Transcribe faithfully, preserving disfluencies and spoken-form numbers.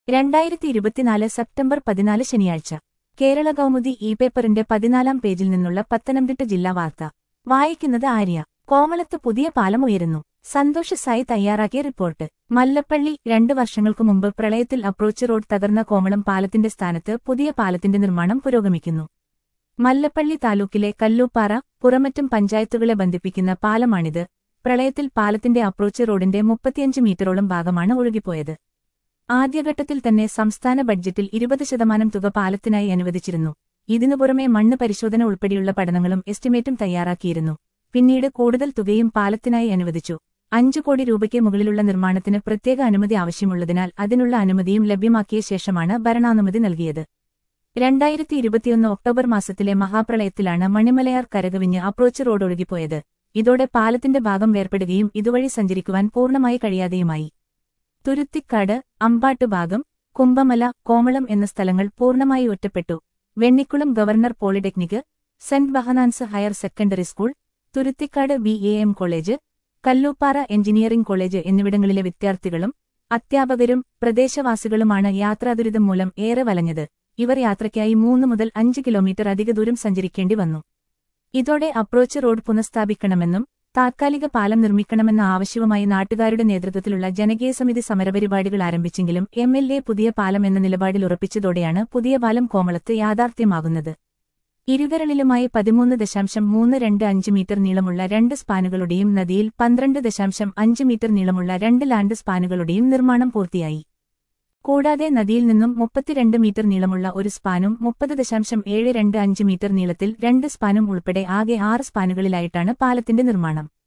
രണ്ടായിരത്തി ഇരുപത്തിനാല് സെപ്റ്റംബർ പതിനാല് ശനിയാഴ്ച കേരള കൗമുദി ഇ പേപ്പറിന്റെ പതിനാലാം പേജിൽ നിന്നുള്ള പത്തനംതിട്ട ജില്ലാ വാർത്ത വായിക്കുന്നത് ആര്യ. കോമളത്ത് പുതിയ പാലം ഉയരുന്നു. സന്തോഷ് സായി തയ്യാറാക്കിയ റിപ്പോർട്ട്. മല്ലപ്പള്ളി രണ്ടു വർഷങ്ങൾക്കു മുമ്പ് പ്രളയത്തിൽ അപ്രോച്ച് റോഡ് തകർന്ന കോമളം പാലത്തിന്റെ സ്ഥാനത്ത് പുതിയ പാലത്തിന്റെ നിർമ്മാണം പുരോഗമിക്കുന്നു. മല്ലപ്പള്ളി താലൂക്കിലെ കല്ലൂപ്പാറ, പുറമറ്റും പഞ്ചായത്തുകളെ ബന്ധിപ്പിക്കുന്ന പാലമാണിത്. പ്രളയത്തിൽ പാലത്തിന്റെ അപ്രോച്ച് റോഡിന്റെ മുപ്പത്തിയഞ്ച് മീറ്ററോളം ഭാഗമാണ് ഒഴുകിപ്പോയത്. ആദ്യഘട്ടത്തിൽ തന്നെ സംസ്ഥാന ബഡ്ജറ്റിൽ ഇരുപത് ശതമാനം തുക പാലത്തിനായി അനുവദിച്ചിരുന്നു. ഇതിനു പുറമെ മണ്ണ് പരിശോധന ഉൾപ്പെടെയുള്ള പഠനങ്ങളും എസ്റ്റിമേറ്റും തയ്യാറാക്കിയിരുന്നു. പിന്നീട് കൂടുതൽ തുകയും പാലത്തിനായി അനുവദിച്ചു. അഞ്ചു കോടി രൂപയ്ക്ക് മുകളിലുള്ള നിർമ്മാണത്തിന് പ്രത്യേക അനുമതി ആവശ്യമുള്ളതിനാൽ അതിനുള്ള അനുമതിയും ലഭ്യമാക്കിയ ശേഷമാണ് ഭരണാനുമതി നൽകിയത്. രണ്ടായിരത്തി ഇരുപത്തിയൊന്ന് ഒക്ടോബർ മാസത്തിലെ മഹാപ്രളയത്തിലാണ് മണിമലയാർ കരകവിഞ്ഞ് അപ്രോച്ച് റോഡ് ഒഴുകിപ്പോയത്. ഇതോടെ പാലത്തിന്റെ ഭാഗം വേർപെടുകയും ഇതുവഴി സഞ്ചരിക്കുവാൻ പൂർണ്ണമായി കഴിയാതെയുമായി. തുരുത്തിക്കാട്, അമ്പാട്ട് ഭാഗം, കുമ്പമല, കോമളം എന്ന സ്ഥലങ്ങൾ പൂർണ്ണമായി ഒറ്റപ്പെട്ടു. Vennikulam government polytechnic, saint Behanan's higher secondary school, Thuruthicad V A M college, Kallooppara engineering college എന്നിവിടങ്ങളിലെ വിദ്യാർത്ഥികളും അധ്യാപകരും പ്രദേശവാസികളുമാണ് യാത്രാദുരിതം മൂലം ഏറെ വലഞ്ഞത്. ഇവർ യാത്രയ്ക്കായി മൂന്ന് മുതൽ അഞ്ച് കിലോമീറ്റർ അധിക ദൂരം സഞ്ചരിക്കേണ്ടി വന്നു. ഇതോടെ അപ്രോച്ച് റോഡ് പുനഃസ്ഥാപിക്കണമെന്നും താത്കാലിക പാലം നിർമ്മിക്കണമെന്ന ആവശ്യവുമായി നാട്ടുകാരുടെ നേതൃത്വത്തിലുള്ള ജനകീയ സമിതി സമരപരിപാടികൾ ആരംഭിച്ചെങ്കിലും എം എൽ എ പുതിയ പാലം എന്ന നിലപാടിൽ ഉറപ്പിച്ചതോടെയാണ് പുതിയ പാലം കോമളത്ത് യാഥാർത്ഥ്യമാകുന്നത്. ഇരുകരളിലുമായി പതിമൂന്ന് ദശാംശം മൂന്ന് രണ്ട് അഞ്ച് മീറ്റർ നീളമുള്ള രണ്ട് സ്പാനുകളുടെയും നദിയിൽ പന്ത്രണ്ട് ദശാംശം അഞ്ച് മീറ്റർ നീളമുള്ള രണ്ട് ലാൻഡ് സ്പാനുകളുടെയും നിർമ്മാണം പൂർത്തിയായി. കൂടാതെ നദിയിൽ നിന്നും മുപ്പത്തിരണ്ട് മീറ്റർ നീളമുള്ള ഒരു സ്പാനും മുപ്പത് ദശാംശം ഏഴ് രണ്ട് അഞ്ച് മീറ്റർ നീളത്തിൽ രണ്ട് സ്പാനും ഉൾപ്പെടെ ആകെ ആറ് സ്പാനുകളിലായിട്ടാണ് പാലത്തിന്റെ നിർമ്മാണം.